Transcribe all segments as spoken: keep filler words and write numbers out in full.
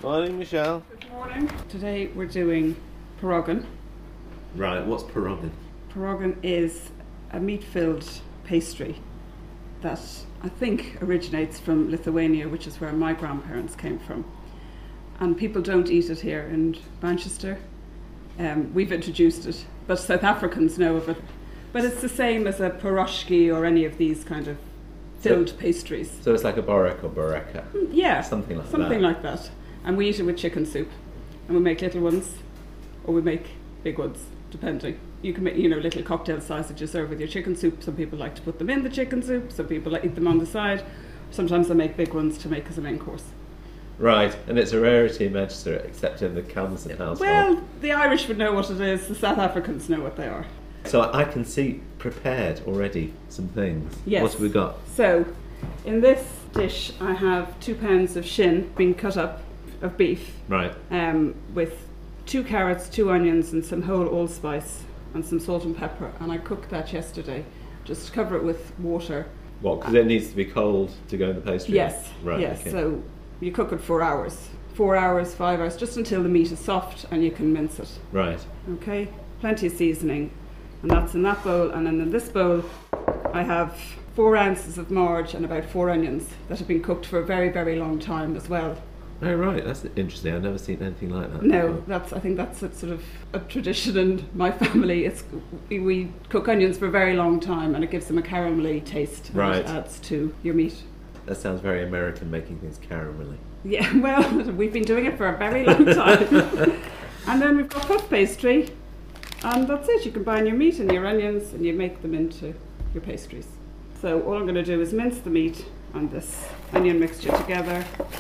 Morning, Michelle. Good morning. Today we're doing pierogan. Right, what's pierogan? Pierogan is a meat-filled pastry that I think originates from Lithuania, which is where my grandparents came from. And people don't eat it here in Manchester. Um, we've introduced it, but South Africans know of it. But it's the same as a pierogi or any of these kind of filled so, pastries. So it's like a borek or boreka? Yeah, something like something that. like that. And we eat it with chicken soup. And we make little ones, or we make big ones, depending. You can make, you know, little cocktail size that you serve with your chicken soup. Some people like to put them in the chicken soup. Some people like eat them on the side. Sometimes I make big ones to make as a main course. Right, and it's a rarity in Manchester, except in the Camden household. Well, the Irish would know what it is. The South Africans know what they are. So I can see prepared already some things. Yes. What have we got? So, in this dish, I have two pounds of shin being cut up of beef. Right. Um, with two carrots, two onions, and some whole allspice, and some salt and pepper. And I cooked that yesterday. Just cover it with water. What? Because it needs to be cold to go in the pastry. Yes. Right. Yes. Okay. So you cook it four hours, four hours, five hours, just until the meat is soft and you can mince it. Right. Okay. Plenty of seasoning, and that's in that bowl. And then in this bowl, I have four ounces of marge and about four onions that have been cooked for a very, very long time as well. Oh right, that's interesting. I've never seen anything like that. No, before. that's I think that's a sort of a tradition in my family. It's we cook onions for a very long time, and it gives them a caramelly taste. And right. It adds to your meat. That sounds very American, making things caramelly. Yeah, well, we've been doing it for a very long time. And then we've got puff pastry, and that's it. You combine your meat and your onions, and you make them into your pastries. So all I'm going to do is mince the meat and this onion mixture together,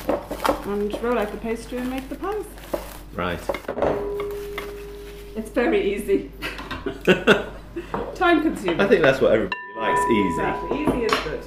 and roll out the pastry and make the pies. Right. It's very easy. Time consuming. I think that's what everybody likes, easy. Exactly, easy is good.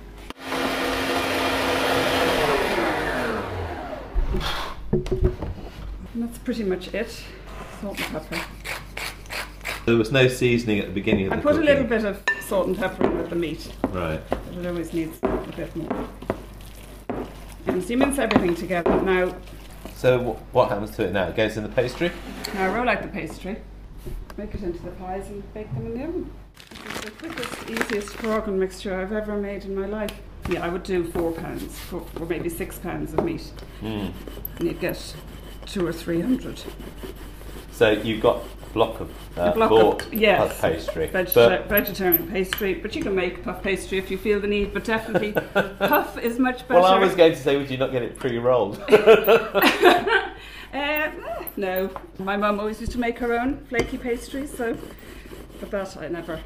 And that's pretty much it. Salt and pepper. There was no seasoning at the beginning of I the put cooking. a little bit of salt and pepper in with the meat. Right. But it always needs a bit more. And so you mince everything together. Now, So w- what happens to it now? It goes in the pastry? now roll out the pastry, make it into the pies and bake them in the oven. This is the quickest, easiest pierogan mixture I've ever made in my life. Yeah, I would do four pounds, four, or maybe six pounds of meat. Mm. And you'd get two or three hundred. So you've got a block of uh, A block bought of- yes, puff pastry. Vegeta- but vegetarian pastry, but you can make puff pastry if you feel the need, but definitely puff is much better. well, I was going to say, would you not get it pre-rolled? Uh, no, my mum always used to make her own flaky pastries, so but that I never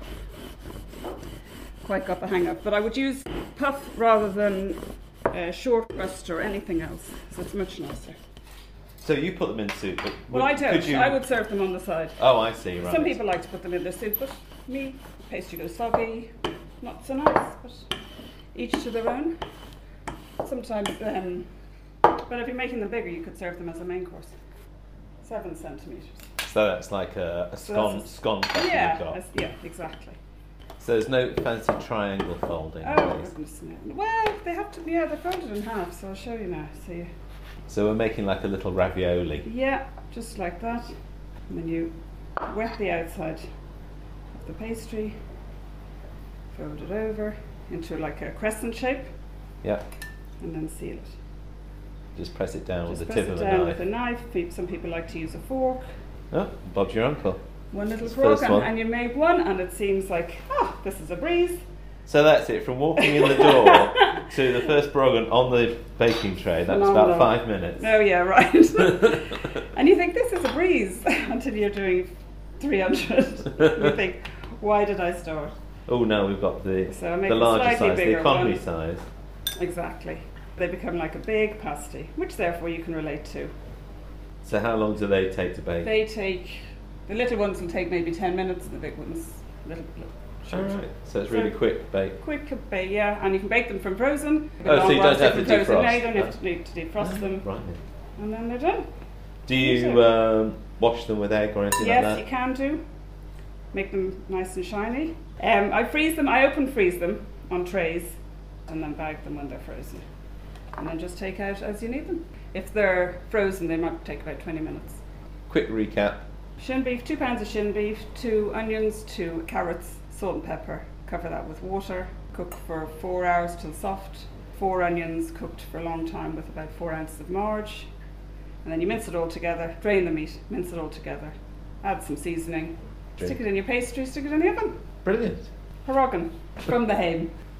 quite got the hang of. But I would use puff rather than uh, short crust or anything else, so it's much nicer. So you put them in soup. But Well, would- I don't. Could you... I would serve them on the side. Oh, I see. Right. Some people like to put them in their soup, but me, pastry goes soggy, not so nice. But each to their own. Sometimes. Um, But if you're making them bigger, you could serve them as a main course. Seven centimetres. So that's like a, a So scone, that's a- scone cut Yeah, you've got. that's- yeah, exactly. So there's no fancy triangle folding. Oh, please. goodness me. Well, they have to be, yeah, they're folded in half, so I'll show you now. So you, So we're making like a little ravioli. yeah, just like that. And then you wet the outside of the pastry, fold it over into like a crescent shape, Yeah. and then seal it. Just press it down Just with the press tip it of a down knife. with a knife. Pe- Some people like to use a fork. Oh, Bob's your uncle. One little That's the first program, one. and you made one, and it seems like, oh, this is a breeze. So that's it. From walking in the door to the first pierogan on the baking tray. That was about Phenomenal. five minutes. Oh yeah, right. And you think this is a breeze until you're doing three hundred. You think, why did I start? Oh, now we've got the So I make the a larger slightly size, the bigger economy one. size. Exactly. They become like a big pasty, which therefore you can relate to. So how long do they take to bake? They take, the little ones will take maybe ten minutes, and the big ones a little bit All shorter. right. So it's really So- quick bake. Quick to bake, yeah, and you can bake them from frozen. Oh, so you don't have to From frozen. defrost? No, you don't have Oh. to, need to defrost them, Right. and then they're done. Do you um, wash them with egg or anything Yes, like you that? can do. Make them nice and shiny. Um, I freeze them, I open freeze them on trays and then bag them when they're frozen. And then just take out as you need them. If they're frozen, they might take about twenty minutes. Quick recap. Shin beef, two pounds of shin beef, two onions, two carrots, salt and pepper. Cover that with water. Cook for four hours till soft. Four onions cooked for a long time with about four ounces of marge. And then you mince it all together, drain the meat, mince it all together, add some seasoning, Drink. stick it in your pastry, stick it in the oven. Brilliant. Pierogan from the Haim.